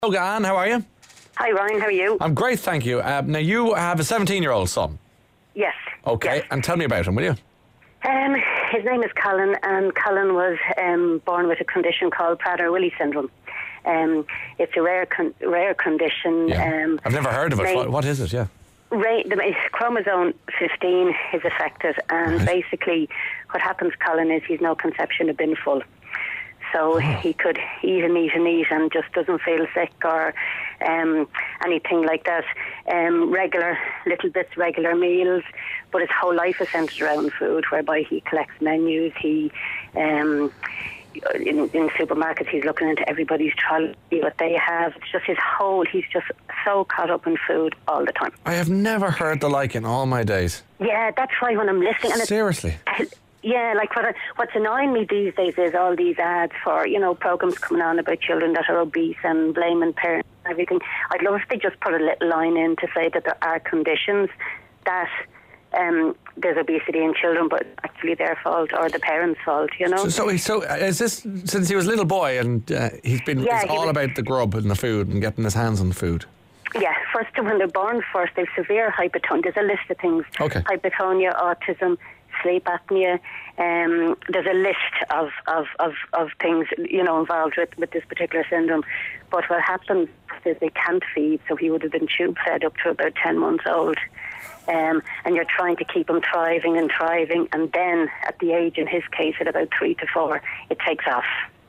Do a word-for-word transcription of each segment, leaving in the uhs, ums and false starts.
Hello, Anne, how are you? Hi, Ryan, how are you? I'm great, thank you. Uh, now, you have a seventeen-year-old son. Yes. Okay, Yes. and tell me about him, will you? Um, his name is Colin, and Colin was um, born with a condition called Prader-Willi syndrome. Um, it's a rare con- rare condition. Yeah. Um, I've never heard of it. may- What, what is it? Yeah. Ra- the the chromosome fifteen is affected, and Right. basically what happens, Colin, is he's no conception of being full. So he could eat and eat and eat and just doesn't feel sick or um, anything like that. Um, regular, little bits, regular meals, but his whole life is centred around food, whereby he collects menus, he... Um, in, in supermarkets, he's looking into everybody's trolley, what they have. It's just his whole, he's just so caught up in food all the time. I have never heard the like in all my days. Yeah, that's why when I'm listening... And Seriously? It's, yeah, like what I, what's annoying me these days is all these ads for, you know, programmes coming on about children that are obese and blaming parents and everything. I'd love if they just put a little line in to say that there are conditions that um, there's obesity in children, but actually their fault or the parents' fault, you know. So, so, so uh, is this since he was a little boy and uh, he's been Yeah, it's he all was- about the grub and the food and getting his hands on the food? Yeah, first when they're born first, they've severe hypotonia. There's a list of things. Okay. Hypotonia, autism, sleep apnea. Um, there's a list of, of, of, of things, you know, involved with, with this particular syndrome. But what happens is they can't feed, so he would have been tube fed up to about ten months old. Um, and you're trying to keep him thriving and thriving, and then at the age, in his case, at about three to four, it takes off.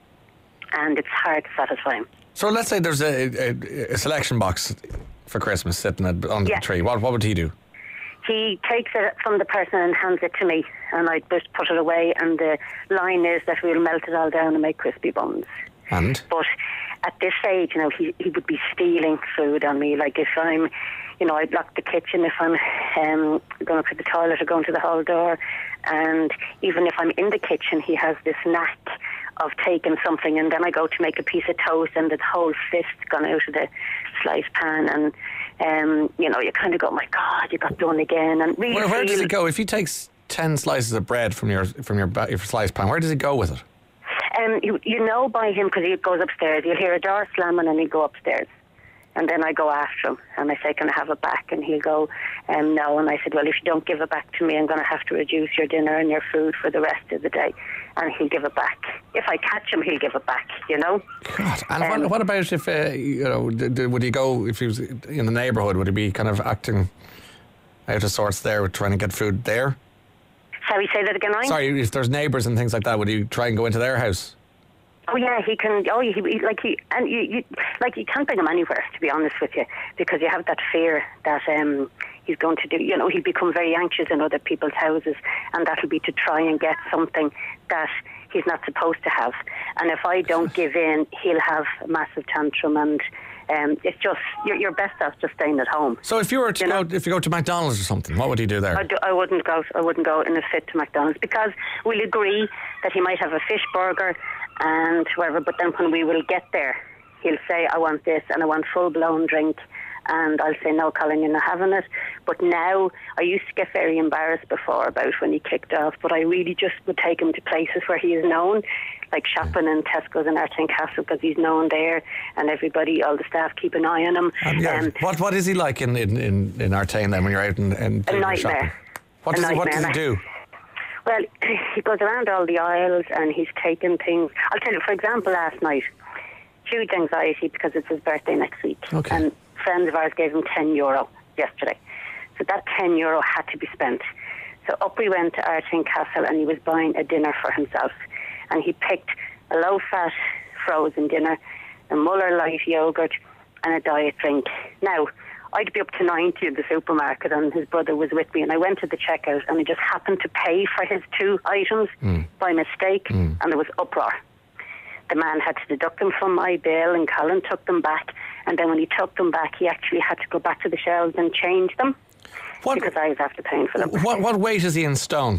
And it's hard to satisfy him. So let's say there's a, a, a selection box for Christmas sitting at, under Yeah. the tree. What, what would he do? He takes it from the person and hands it to me, and I just put it away, and the line is that we'll melt it all down and make crispy buns. And? But at this age, you know, he, he would be stealing food on me. Like if I'm, you know, I'd lock the kitchen if I'm um, going up to the toilet or going to the hall door. And even if I'm in the kitchen, he has this knack of taking something, and then I go to make a piece of toast and the whole fist gone out of the slice pan. And, um, you know, you kind of go, my God, you got done again. And really Where, where does feel- it go? If he takes ten slices of bread from your from your, ba- your slice pan, where does he go with it? Um, you, you know by him because he goes upstairs. You'll hear a door slamming and he'll go upstairs. And then I go after him and I say, can I have it back? And he'll go, um, no. And I said, well, if you don't give it back to me, I'm going to have to reduce your dinner and your food for the rest of the day. And he'll give it back. If I catch him, he'll give it back, you know? God. And Um, what, what about if, uh, you know, d- d- would he go, if he was in the neighbourhood, would he be kind of acting out of sorts there, with trying to get food there? Sorry, say that again, Ryan? Sorry, if there's neighbours and things like that, would he try and go into their house? Oh yeah, he can. Oh, he, he like he and you, you like you can't bring him anywhere, to be honest with you, because you have that fear that um, he's going to do. You know, he'll become very anxious in other people's houses, and that'll be to try and get something that he's not supposed to have. And if I don't give in, he'll have a massive tantrum, and um, it's just you're, you're best off just staying at home. So if you were to You go, know? if you go to McDonald's or something, what would he do there? I, do, I wouldn't go. I wouldn't go in a fit to McDonald's because we'll agree that he might have a fish burger and whatever. But then when we will get there, he'll say, "I want this and I want full blown drink," and I'll say, "No, Colin, you're not having it." But now I used to get very embarrassed before about when he kicked off. But I really just would take him to places where he is known, like shopping in Tesco's and Artane Castle, because he's known there, and everybody, all the staff, keep an eye on him. And yeah, Um, what what is he like in in, in, in Artane then when you're out and, and A doing your nightmare. shopping? What A does he, what does he nightmare. do? Well, he goes around all the aisles and he's taken things. I'll tell you, for example, last night, huge anxiety because it's his birthday next week. Okay. And friends of ours gave him ten euro yesterday. So that ten euro had to be spent. So up we went to Artane Castle and he was buying a dinner for himself. And he picked a low-fat frozen dinner, a Muller light yogurt and a diet drink. Now, I'd be up to ninety in the supermarket and his brother was with me, and I went to the checkout and I just happened to pay for his two items Mm. by mistake, Mm. and there was uproar. The man had to deduct them from my bill and Colin took them back, and then when he took them back he actually had to go back to the shelves and change them What because I was after paying for them. what what weight is he in stone?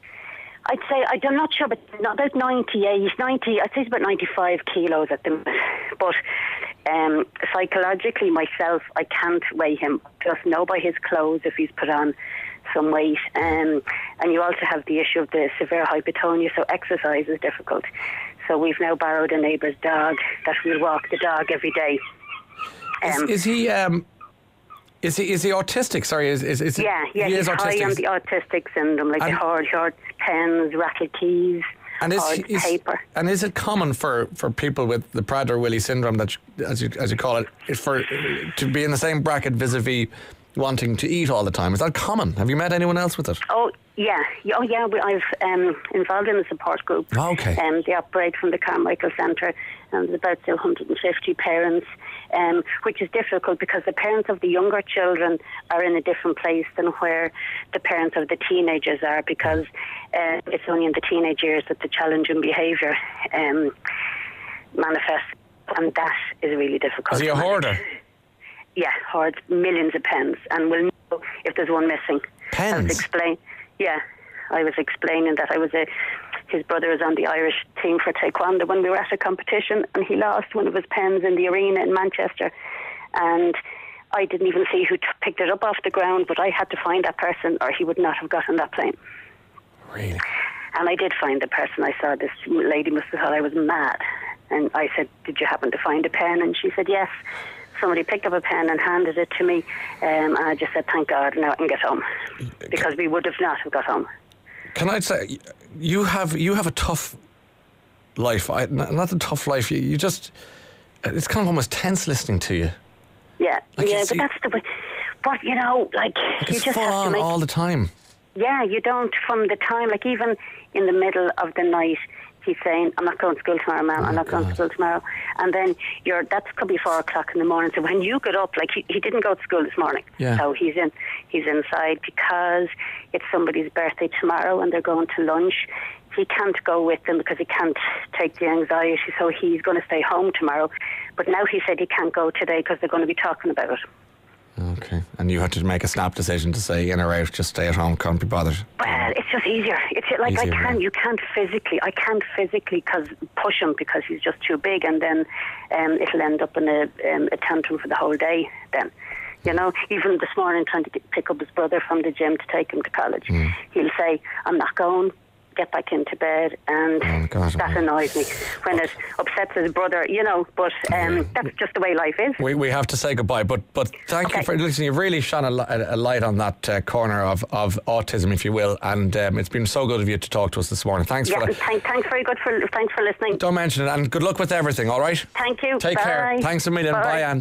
I'd say, I'm not sure, but not about ninety-eight, ninety, I'd say it's about ninety-five kilos at the minute. But um, psychologically, myself, I can't weigh him. Just know by his clothes if he's put on some weight. Um, and you also have the issue of the severe hypotonia, so exercise is difficult. So we've now borrowed a neighbour's dog that will walk the dog every day. Is, Um, is he? Um, is he? Is he autistic? Sorry, is is, is yeah, yeah, he he's is high autistic. on the autistic syndrome, like And- the hard, hard pens, rattle keys, And is, hard is paper. and is it common for, for people with the Prader-Willi syndrome, that you, as you as you call it, is for to be in the same bracket vis-a-vis wanting to eat all the time? Is that common? Have you met anyone else with it? Oh, yeah. Yeah, Oh, yeah. we- I've um, involved in a support group. Oh, okay. Um, they operate from the Carmichael Centre, and there's about say, one hundred fifty parents, um, which is difficult because the parents of the younger children are in a different place than where the parents of the teenagers are, because uh, it's only in the teenage years that the challenging behaviour um, manifests, and that is really difficult. Is he a to manage. hoarder? Yeah, hoards millions of pens, and we'll know if there's one missing. I Pens? was explain. Yeah, I was explaining that I was a. His brother was on the Irish team for taekwondo when we were at a competition, and he lost one of his pens in the arena in Manchester, and I didn't even see who t- picked it up off the ground, but I had to find that person, or he would not have gotten that plane. Really? And I did find the person. I saw this lady must have thought I was mad, and I said, "Did you happen to find a pen?" And she said, "Yes." Somebody picked up a pen and handed it to me, um, and I just said, "Thank God, now I can get home," because we would have not have got home. Can I say, you have you have a tough life. I, not not a tough life. You, you just, it's kind of almost tense listening to you. Yeah, Like yeah, it's- but that's the way. But you know, like, Like you it's just full have to on make. all the time. Yeah, you don't from the time, like even in the middle of the night, he's saying, "I'm not going to school tomorrow, Mum. I'm not going to God. school tomorrow." And then you're that's could be four o'clock in the morning. So when you get up, like he, he didn't go to school this morning, Yeah. so he's in he's inside because it's somebody's birthday tomorrow and they're going to lunch. He can't go with them because he can't take the anxiety, so he's going to stay home tomorrow. But now he said he can't go today because they're going to be talking about it. Okay. And you had to make a snap decision to say in or out, just stay at home, can't be bothered. Well, it's just easier. It's like Easier, I can, yeah. you can't physically. I can't physically cause push him because he's just too big, and then um, it'll end up in a, um, a tantrum for the whole day. Then, you know, even this morning trying to get, pick up his brother from the gym to take him to college, Mm. he'll say, "I'm not going." Get back into bed, and Oh, God, that oh. annoys me when it upsets his brother. You know, but um, that's just the way life is. We we have to say goodbye, but but thank you Okay. for listening. You've really shone a, li- a light on that uh, corner of, of autism, if you will, and um, it's been so good of you to talk to us this morning. Thanks Yeah, for and that. thank, thanks very good for thanks for listening. Don't mention it, and good luck with everything. All right. Thank you. Take Bye. care. Thanks a million. Bye. Bye, Anne.